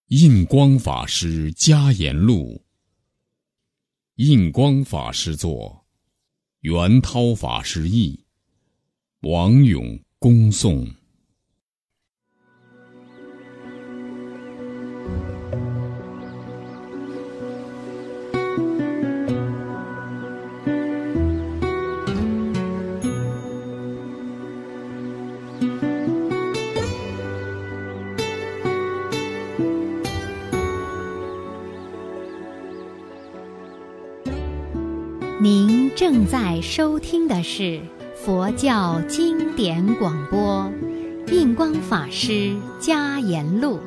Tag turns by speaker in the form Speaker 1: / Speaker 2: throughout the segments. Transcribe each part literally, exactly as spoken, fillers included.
Speaker 1: 印光法师家言录，印光法师作，元涛法师译，王永恭诵。
Speaker 2: 您正在收听的是佛教经典广播《印光法师家言录》。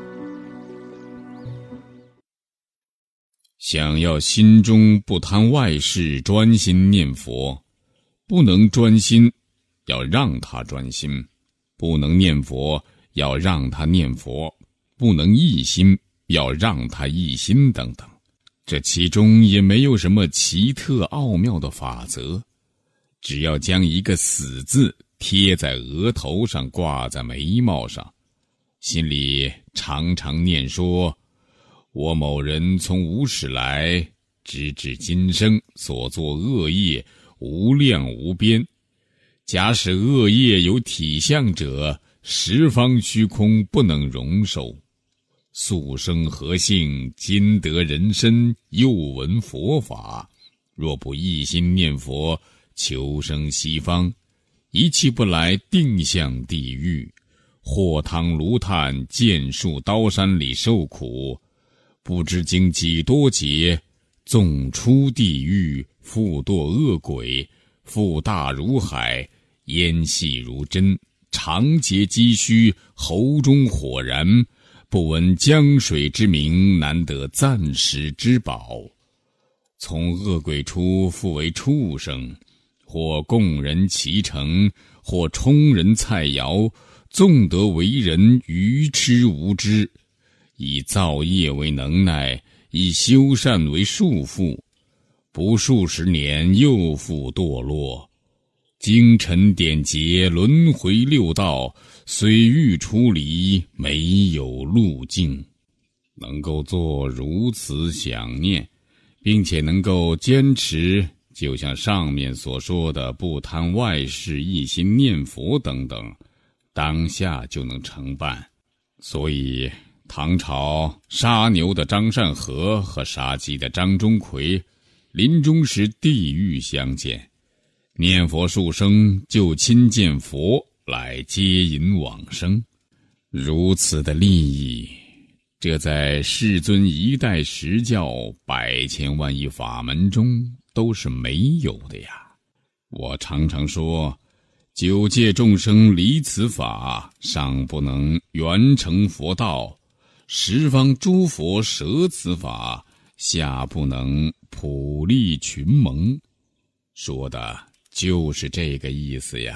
Speaker 1: 想要心中不贪外事，专心念佛，不能专心，要让他专心；不能念佛，要让他念佛；不能一心，要让他一心，等等。这其中也没有什么奇特奥妙的法则，只要将一个死字贴在额头上，挂在眉毛上，心里常常念说：我某人从无始来，直至今生所作恶业无量无边，假使恶业有体相者，十方虚空不能容受。素生何幸，今得人身，又闻佛法。若不一心念佛，求生西方，一去不来，定向地狱。火汤炉炭，剑树刀山里受苦，不知经几多劫，纵出地狱，复堕恶鬼，腹大如海，烟细如针，长结积须，喉中火燃，不闻江水之名，难得暂时之宝。从恶鬼出，复为畜生，或供人其成，或充人菜肴，纵得为人，愚痴无知，以造业为能耐，以修善为束缚，不数十年又复堕落。精尘点劫，轮回六道，虽欲出离，没有路径。能够做如此想念，并且能够坚持，就像上面所说的不贪外事，一心念佛等等，当下就能成办。所以唐朝杀牛的张善和和杀鸡的张钟馗，临终时地狱相见，念佛数声，就亲见佛来接引往生。如此的利益，这在世尊一代实教百千万亿法门中都是没有的呀。我常常说，九界众生离此法，尚不能圆成佛道；十方诸佛舍此法，下不能普利群蒙。说的就是这个意思呀。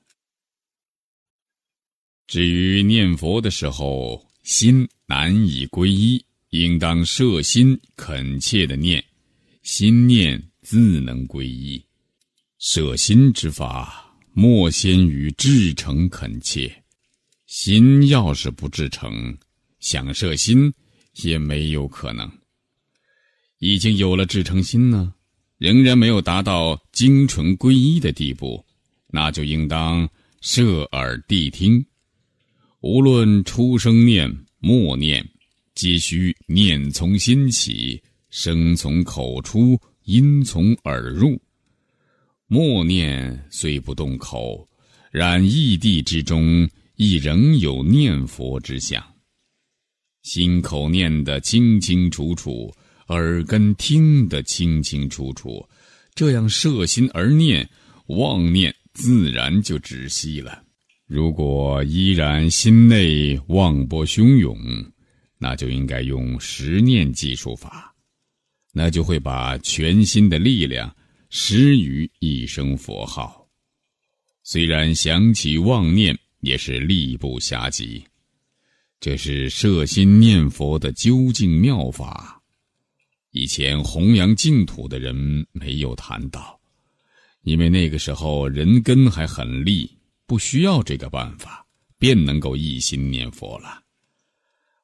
Speaker 1: 至于念佛的时候，心难以归一，应当摄心恳切的念，心念自能归一。摄心之法，莫先于至诚恳切。心要是不至诚，想摄心也没有可能。已经有了至诚心呢，仍然没有达到精纯归一的地步，那就应当摄耳谛听。无论出生念、默念，皆须念从心起，声从口出，音从耳入。默念虽不动口，然意地之中亦仍有念佛之相。心口念得清清楚楚，耳根听得清清楚楚，这样摄心而念，妄念自然就止息了。如果依然心内妄波汹涌，那就应该用十念计数法，那就会把全心的力量施于一声佛号。虽然想起妄念，也是力不暇及。这是摄心念佛的究竟妙法。以前弘扬净土的人没有谈到，因为那个时候人根还很利，不需要这个办法，便能够一心念佛了。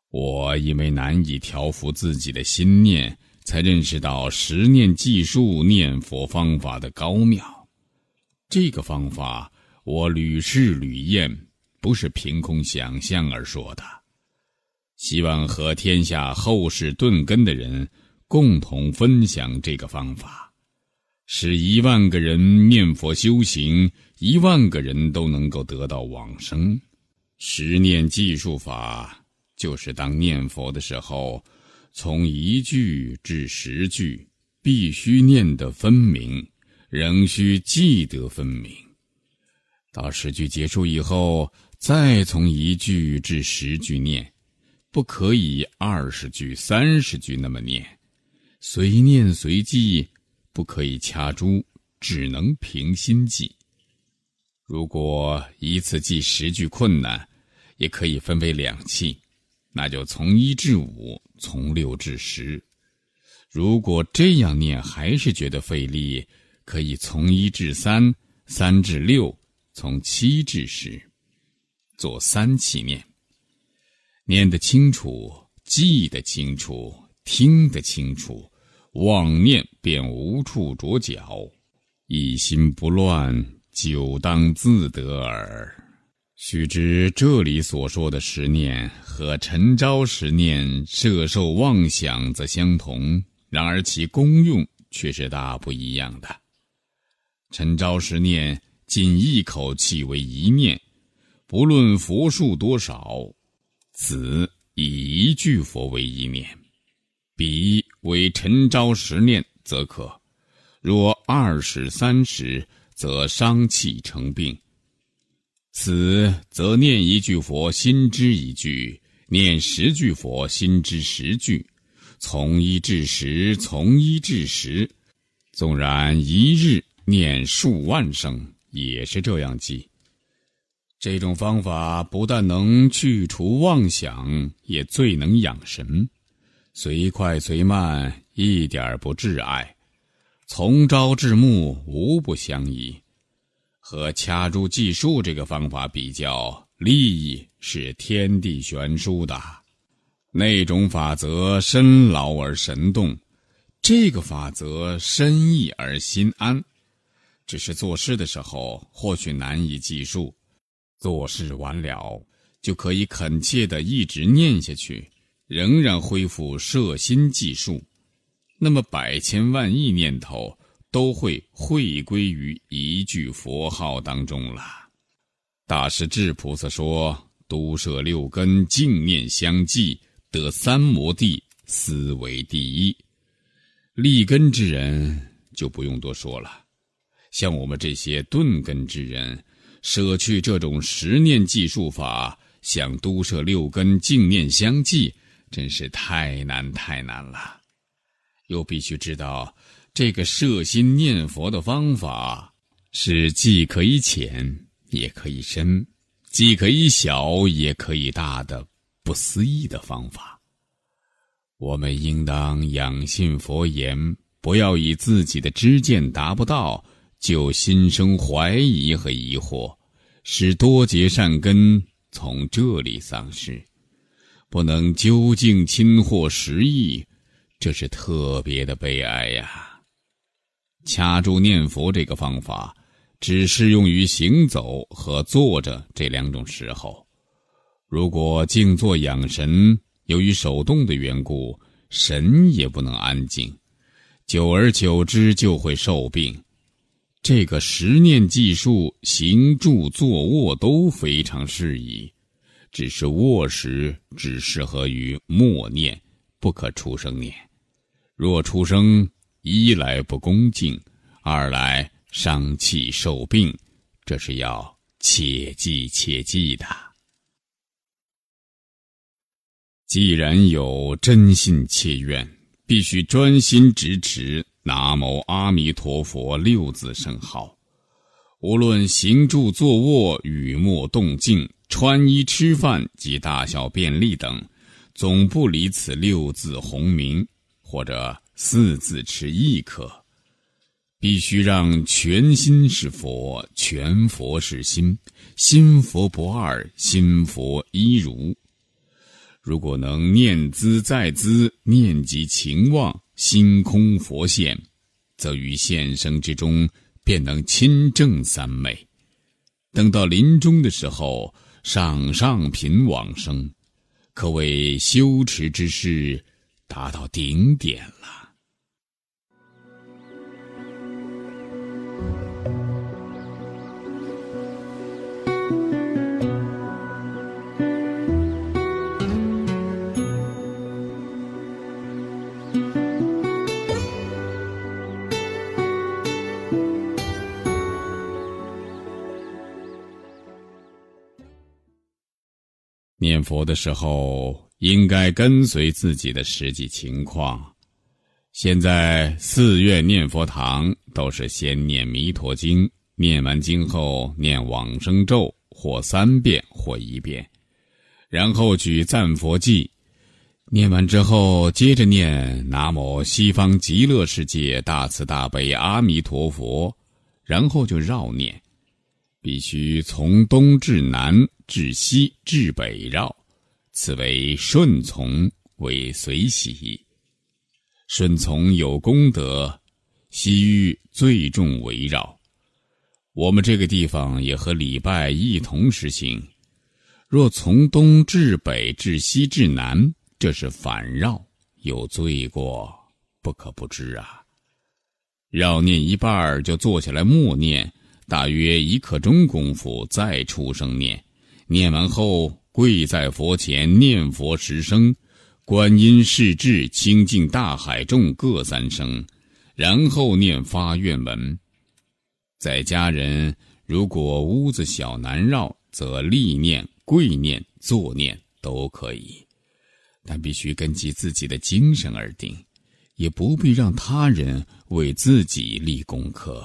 Speaker 1: 我因为难以调服自己的心念，才认识到十念计数念佛方法的高妙。这个方法我屡试屡验，不是凭空想象而说的。希望和天下后世顿根的人共同分享这个方法，使一万个人念佛修行，一万个人都能够得到往生。十念计数法就是当念佛的时候，从一句至十句必须念得分明，仍需记得分明。到十句结束以后，再从一句至十句念，不可以二十句、三十句那么念，随念随记，不可以掐珠，只能凭心记。如果一次记十句困难，也可以分为两期，那就从一至五，从六至十。如果这样念还是觉得费力，可以从一至三，三至六，从七至十，做三期念。念得清楚，记得清楚，听得清楚，妄念便无处着脚，一心不乱，久当自得耳。须知这里所说的十念和陈昭十念摄受妄想则相同，然而其功用却是大不一样的。陈昭十念仅一口气为一念，不论佛数多少，此以一句佛为一念，彼为陈昭十念则可，若二十三十则伤气成病。此则念一句佛心知一句，念十句佛心知十句，从一至十，从一至十，纵然一日念数万声，也是这样记。这种方法不但能去除妄想，也最能养神，随快随慢，一点不滞碍，从朝至暮无不相宜。和掐珠计数这个方法比较，利益是天地悬殊的。那种法则深劳而神动，这个法则深意而心安。只是做事的时候或许难以计数，做事完了就可以恳切地一直念下去，仍然恢复摄心计数，那么百千万亿念头都会汇归于一句佛号当中了。大师智菩萨说，都摄六根，净念相继，得三摩地，斯为第一。立根之人就不用多说了，像我们这些顿根之人，舍去这种十念计数法，想都摄六根，净念相继，真是太难太难了。又必须知道，这个摄心念佛的方法是既可以浅也可以深，既可以小也可以大的不思议的方法。我们应当仰信佛言，不要以自己的知见达不到就心生怀疑和疑惑，使多结善根从这里丧失，不能究竟亲获实意，这是特别的悲哀呀。掐住念佛这个方法只适用于行走和坐着这两种时候。如果静坐养神，由于手动的缘故，神也不能安静，久而久之就会受病。这个十念计数，行住坐卧都非常适宜，只是卧时只适合于默念，不可出声念。若出声，一来不恭敬，二来伤气受病，这是要切记切记的。既然有真心切愿，必须专心直持南无阿弥陀佛六字圣号，无论行住坐卧、语默动静、穿衣吃饭及大小便利等，总不离此六字洪名，或者四字持亦可。必须让全心是佛，全佛是心，心佛不二，心佛一如。 如果能念兹在兹，念及情望，心空佛现，则于现生之中便能亲证三昧。等到临终的时候，上上品往生，可谓修持之事达到顶点了。念佛的时候，应该跟随自己的实际情况。现在寺院念佛堂都是先念弥陀经，念完经后念往生咒，或三遍或一遍，然后举赞佛偈，念完之后接着念南无西方极乐世界大慈大悲阿弥陀佛，然后就绕念，必须从东至南至西至北绕，此为顺从，为随喜。顺从有功德，西域最重围绕。我们这个地方也和礼拜一同实行。若从东至北至西至南，这是反绕，有罪过，不可不知啊。绕念一半就坐下来默念，大约一刻钟功夫再出声念，念完后跪在佛前念佛十声，观音世智清净大海众各三声，然后念发愿文。在家人如果屋子小难绕，则立念、跪念、坐念都可以，但必须根据自己的精神而定，也不必让他人为自己立功课。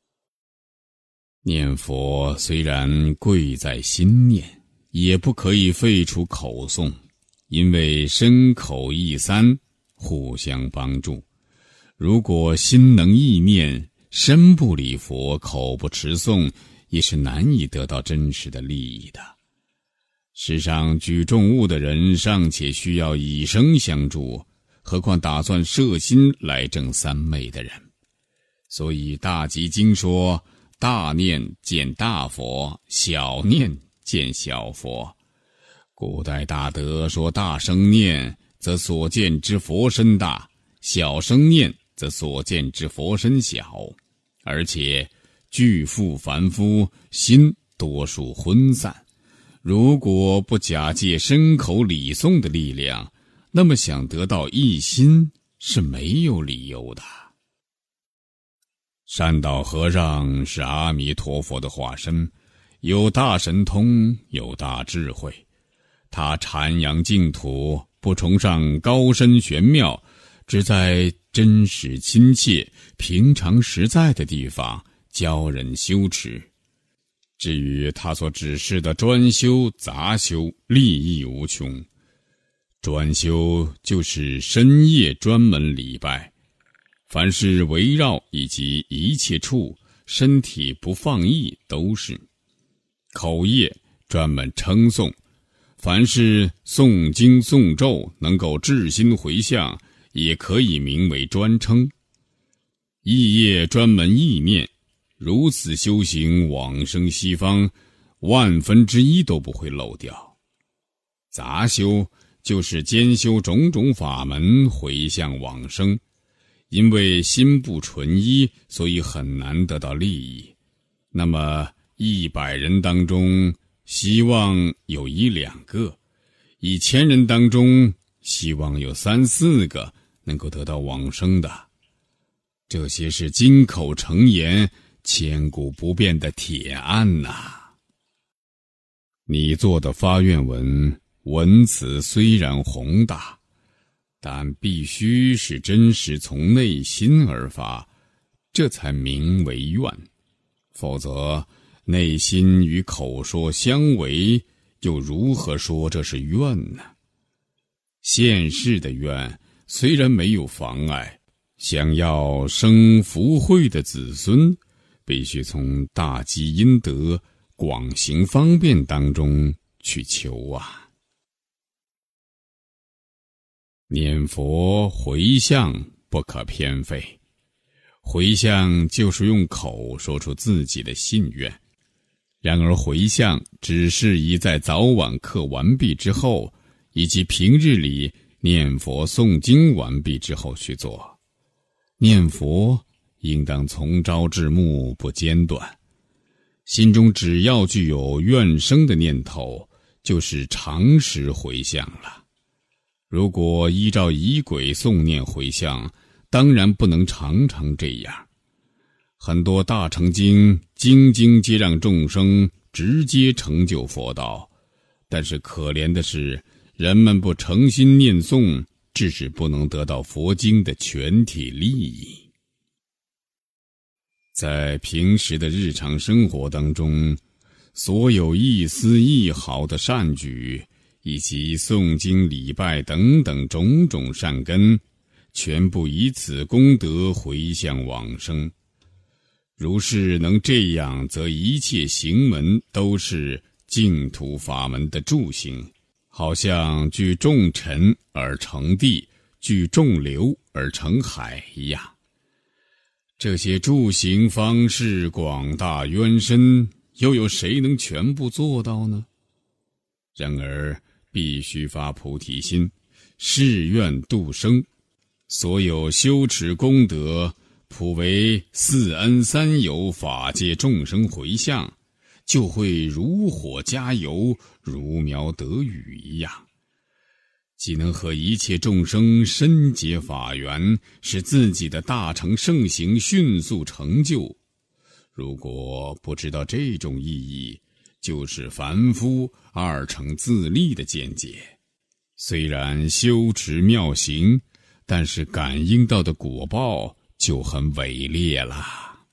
Speaker 1: 念佛虽然贵在心念，也不可以废除口诵，因为身口意三互相帮助。如果心能意念，身不礼佛，口不持诵，也是难以得到真实的利益的。世上举重物的人尚且需要以身相助，何况打算摄心来证三昧的人。所以大集经说，大念见大佛，小念见小佛。古代大德说，大声念则所见之佛身大，小声念则所见之佛身小，而且巨富凡夫，心多数昏散。如果不假借身口礼诵的力量，那么想得到一心是没有理由的。善导和尚是阿弥陀佛的化身，有大神通，有大智慧。他阐扬净土，不崇尚高深玄妙，只在真实亲切、平常实在的地方教人修持。至于他所指示的专修、杂修，利益无穷。专修就是深夜专门礼拜，凡是围绕以及一切处，身体不放逸都是。口业专门称颂，凡是诵经诵咒能够至心回向，也可以名为专称。意业专门意念，如此修行往生西方，万分之一都不会漏掉。杂修就是兼修种种法门回向往生，因为心不纯一，所以很难得到利益。那么一百人当中，希望有一两个，一千人当中，希望有三四个能够得到往生的。这些是金口成言，千古不变的铁案呐、啊。你做的发愿文，文词虽然宏大，但必须是真实从内心而发，这才名为愿。否则内心与口说相违，又如何说这是愿呢？现世的愿虽然没有妨碍，想要生福慧的子孙，必须从大积阴德、广行方便当中去求啊。 念佛回向不可偏废。回向就是用口说出自己的心愿，然而回向只适宜在早晚课完毕之后，以及平日里念佛诵经完毕之后去做。念佛应当从朝至暮不间断，心中只要具有愿生的念头，就是常时回向了。如果依照仪轨诵念回向，当然不能常常这样。很多大乘经经经皆让众生直接成就佛道，但是可怜的是，人们不诚心念诵，致使不能得到佛经的全体利益。在平时的日常生活当中，所有一丝一毫的善举，以及诵经礼拜等等种种善根，全部以此功德回向往生。如是能这样，则一切行门都是净土法门的助行，好像聚众尘而成地，聚众流而成海一样。这些助行方式广大渊深，又有谁能全部做到呢？然而必须发菩提心，誓愿度生。所有修持功德，普为四恩三有法界众生回向，就会如火加油，如苗得雨一样，既能和一切众生深结法缘，使自己的大乘圣行迅速成就。如果不知道这种意义，就是凡夫二乘自利的见解。虽然修持妙行，但是感应到的果报就很伟烈了。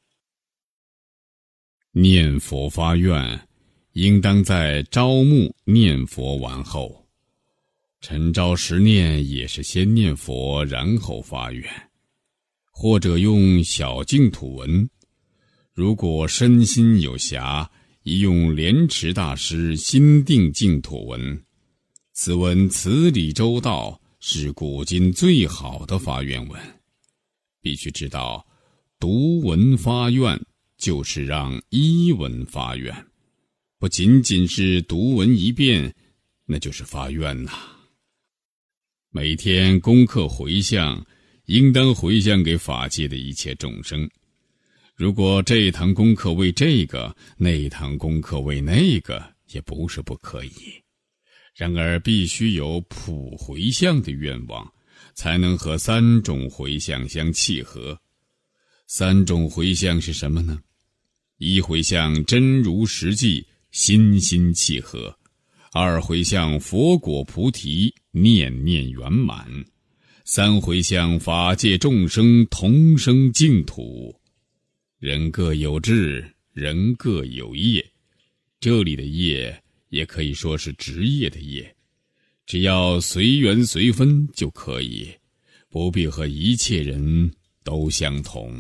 Speaker 1: 念佛发愿，应当在朝暮念佛完后。晨朝十念也是先念佛，然后发愿，或者用小净土文。如果身心有暇，宜用莲池大师心定净土文。此文词理周到，是古今最好的发愿文。必须知道，读文发愿就是让依文发愿，不仅仅是读文一遍，那就是发愿呐。每天功课回向，应当回向给法界的一切众生。如果这一堂功课为这个，那一堂功课为那个，也不是不可以。然而必须有普回向的愿望，才能和三种回向相契合。三种回向是什么呢？一回向真如实际，心心契合；二回向佛果菩提，念念圆满；三回向法界众生同生净土。人各有志，人各有业，这里的业也可以说是职业的业，只要随缘随分就可以，不必和一切人都相同。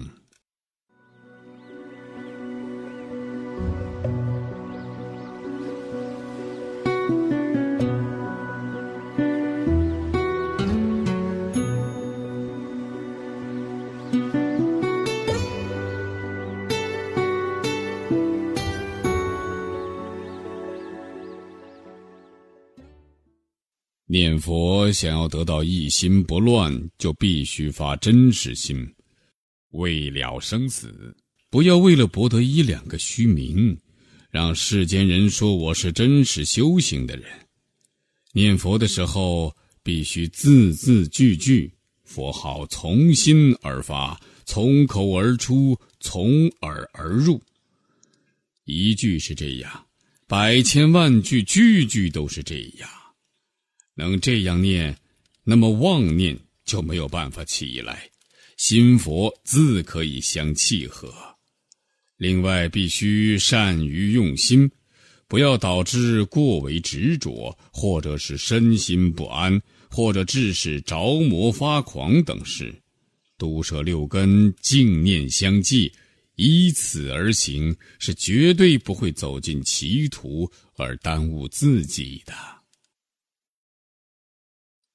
Speaker 1: 念佛想要得到一心不乱，就必须发真实心。为了生死，不要为了博得一两个虚名，让世间人说我是真实修行的人。念佛的时候，必须字字句句，佛号从心而发，从口而出，从耳而入。一句是这样，百千万句，句句都是这样。能这样念，那么妄念就没有办法起来，心佛自可以相契合。另外必须善于用心，不要导致过为执着，或者是身心不安，或者致使着魔发狂等事。毒舍六根，净念相继，依此而行，是绝对不会走进歧途而耽误自己的。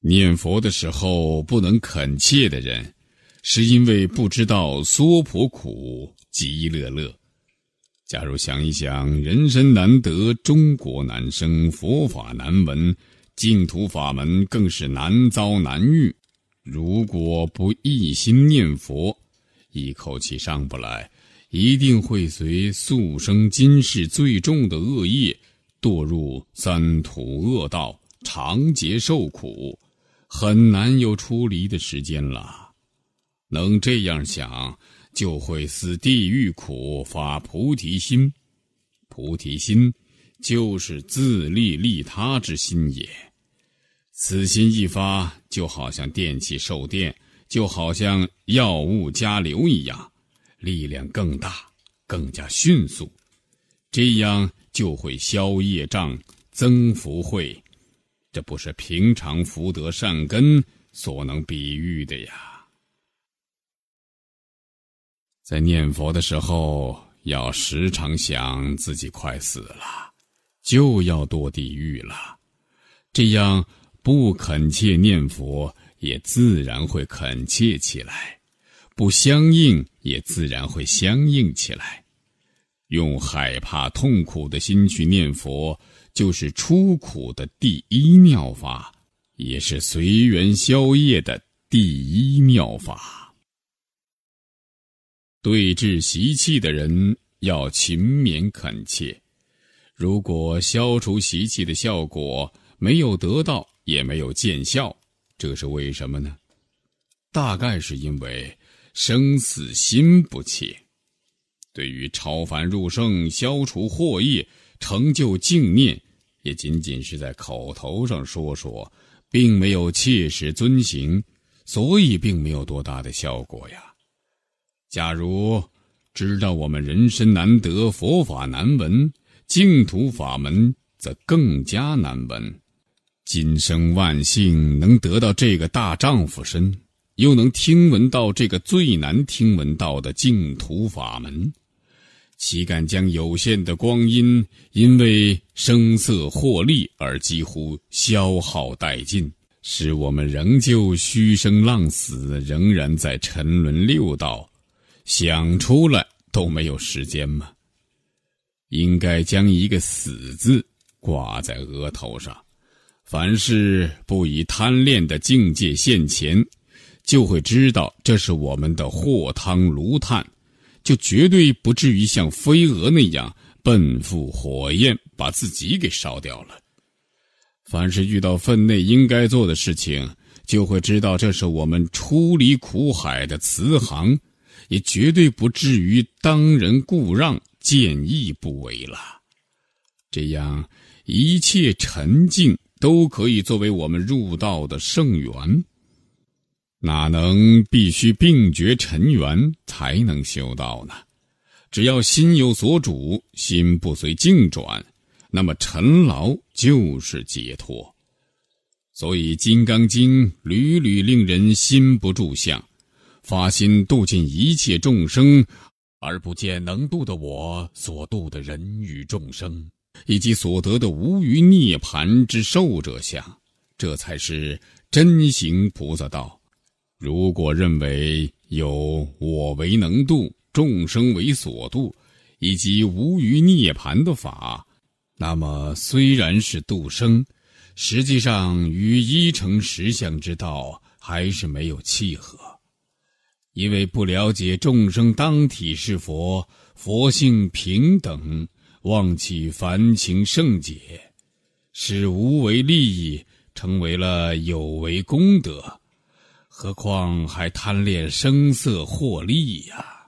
Speaker 1: 念佛的时候不能恳切的人，是因为不知道娑婆苦极乐乐。假如想一想，人生难得，中国难生，佛法难闻，净土法门更是难遭难遇。如果不一心念佛，一口气上不来，一定会随速生今世最重的恶业，堕入三途恶道，长劫受苦，很难有出离的时间了。能这样想，就会思地狱苦，发菩提心。菩提心就是自利利他之心也。此心一发，就好像电器受电，就好像药物加流一样，力量更大，更加迅速。这样就会消业障，增福慧。这不是平常福德善根所能比喻的呀。在念佛的时候，要时常想自己快死了，就要堕地狱了。这样不恳切念佛，也自然会恳切起来；不相应，也自然会相应起来。用害怕痛苦的心去念佛，就是出苦的第一妙法，也是随缘消业的第一妙法。对治习气的人要勤勉恳切，如果消除习气的效果没有得到，也没有见效，这是为什么呢？大概是因为生死心不切。对于超凡入圣、消除惑业、成就净念，也仅仅是在口头上说说，并没有切实遵行，所以并没有多大的效果呀。假如知道我们人生难得，佛法难闻，净土法门则更加难闻。今生万幸能得到这个大丈夫身，又能听闻到这个最难听闻到的净土法门，岂敢将有限的光阴因为声色获利而几乎消耗殆尽，使我们仍旧虚生浪死，仍然在沉沦六道，想出来都没有时间吗？应该将一个死字挂在额头上，凡事不以贪恋的境界现前，就会知道这是我们的祸汤炉炭，就绝对不至于像飞蛾那样奔赴火焰，把自己给烧掉了。凡是遇到分内应该做的事情，就会知道这是我们出离苦海的慈航，也绝对不至于当仁固让，见义不为了。这样一切沉静都可以作为我们入道的圣缘，哪能必须并觉尘缘才能修道呢？只要心有所主，心不随境转，那么尘劳就是解脱。所以《金刚经》屡屡令人心不住相，发心度尽一切众生，而不见能度的我所度的人与众生，以及所得的无余涅槃之受者相，这才是真行菩萨道。如果认为有我为能度，众生为所度，以及无余涅槃的法，那么虽然是度生，实际上与一乘实相之道还是没有契合。因为不了解众生当体是佛，佛性平等，忘弃凡情圣解，使无为利益成为了有为功德，何况还贪恋声色获利呀。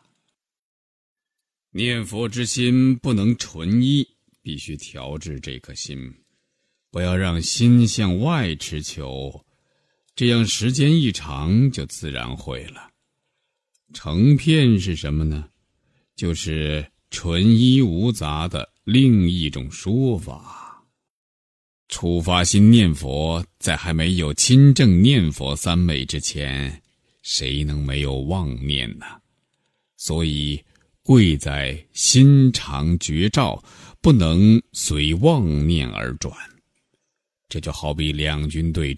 Speaker 1: 念佛之心不能纯一，必须调制这颗心，不要让心向外持求，这样时间一长就自然会了。成片是什么呢？就是纯一无杂的另一种说法。初发心念佛，在还没有亲正念佛三昧之前，谁能没有妄念呢？所以贵在心常觉照，不能随妄念而转。这就好比两军对阵，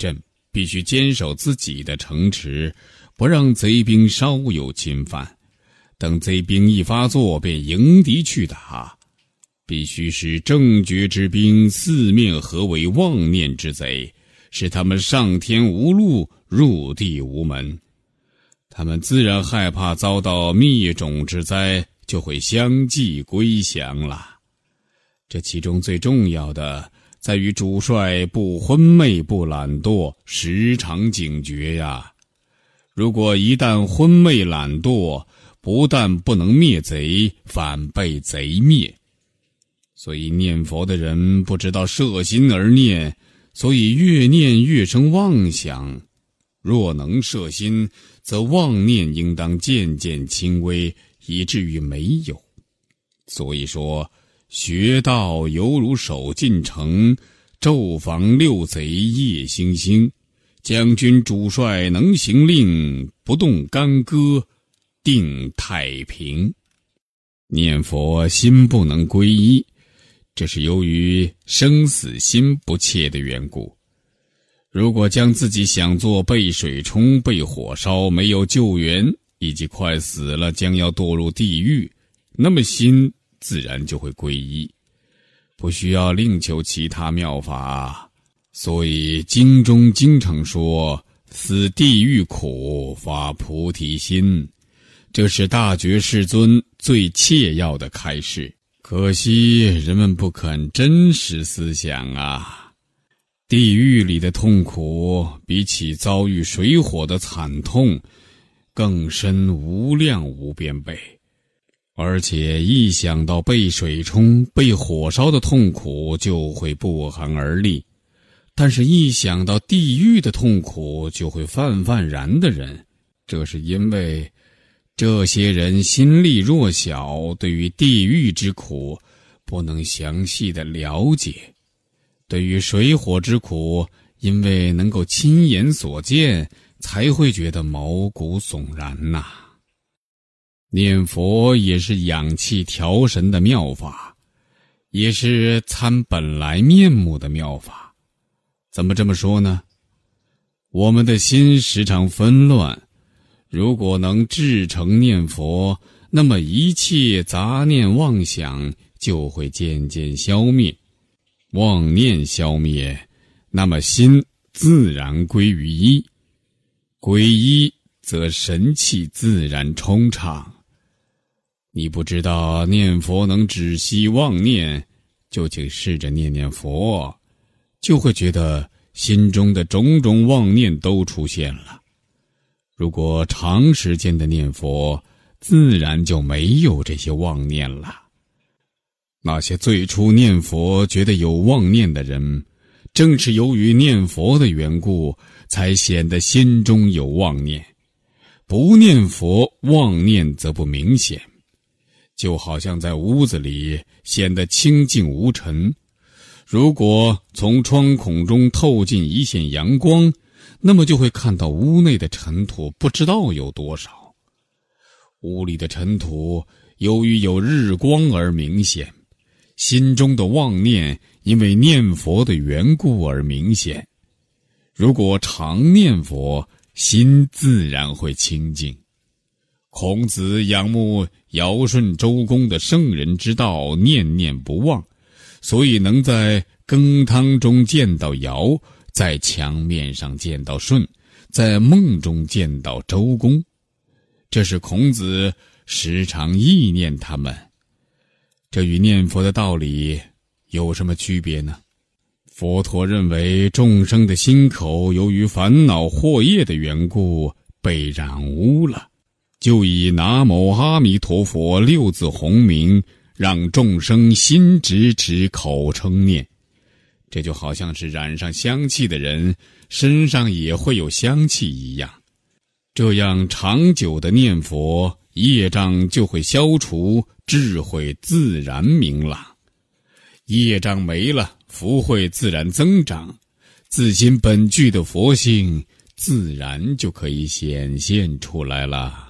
Speaker 1: 必须坚守自己的城池，不让贼兵稍有侵犯。等贼兵一发作，便迎敌去打。必须使正觉之兵四面合围妄念之贼，使他们上天无路，入地无门。他们自然害怕遭到灭种之灾，就会相继归降了。这其中最重要的在于主帅不昏昧不懒惰，时常警觉呀。如果一旦昏昧懒惰，不但不能灭贼，反被贼灭。所以念佛的人不知道摄心而念，所以越念越生妄想。若能摄心，则妄念应当渐渐轻微，以至于没有。所以说，学道犹如守进城，昼防六贼夜星星。将军主帅能行令，不动干戈，定太平。念佛心不能归一，这是由于生死心不切的缘故。如果将自己想做被水冲、被火烧、没有救援，以及快死了将要堕入地狱，那么心自然就会归一，不需要另求其他妙法。所以经中经常说，死地狱苦，发菩提心，这是大觉世尊最切要的开示。可惜人们不肯真实思想啊！地狱里的痛苦，比起遭遇水火的惨痛，更深无量无边倍。而且一想到被水冲、被火烧的痛苦，就会不寒而栗。但是一想到地狱的痛苦，就会泛泛然的人，这是因为这些人心力弱小，对于地狱之苦不能详细的了解，对于水火之苦，因为能够亲眼所见，才会觉得毛骨悚然呐、啊。念佛也是养气调神的妙法，也是参本来面目的妙法。怎么这么说呢？我们的心时常纷乱，如果能至诚念佛，那么一切杂念妄想就会渐渐消灭。妄念消灭，那么心自然归于一，归一则神气自然充畅。你不知道念佛能止息妄念，就请试着念念佛，就会觉得心中的种种妄念都出现了。如果长时间的念佛，自然就没有这些妄念了。那些最初念佛觉得有妄念的人，正是由于念佛的缘故，才显得心中有妄念。不念佛，妄念则不明显，就好像在屋子里显得清净无尘。如果从窗孔中透进一线阳光，那么就会看到屋内的尘土不知道有多少。屋里的尘土由于有日光而明显，心中的妄念因为念佛的缘故而明显。如果常念佛，心自然会清净。孔子仰慕尧舜周公的圣人之道，念念不忘，所以能在羹汤中见到尧，在墙面上见到舜，在梦中见到周公。这是孔子时常忆念他们。这与念佛的道理有什么区别呢？佛陀认为众生的心口由于烦恼惑业的缘故被染污了，就以南无阿弥陀佛六字洪名，让众生心直直，口称念。这就好像是染上香气的人身上也会有香气一样。这样长久的念佛，业障就会消除，智慧自然明朗。业障没了，福慧自然增长，自心本具的佛性自然就可以显现出来了。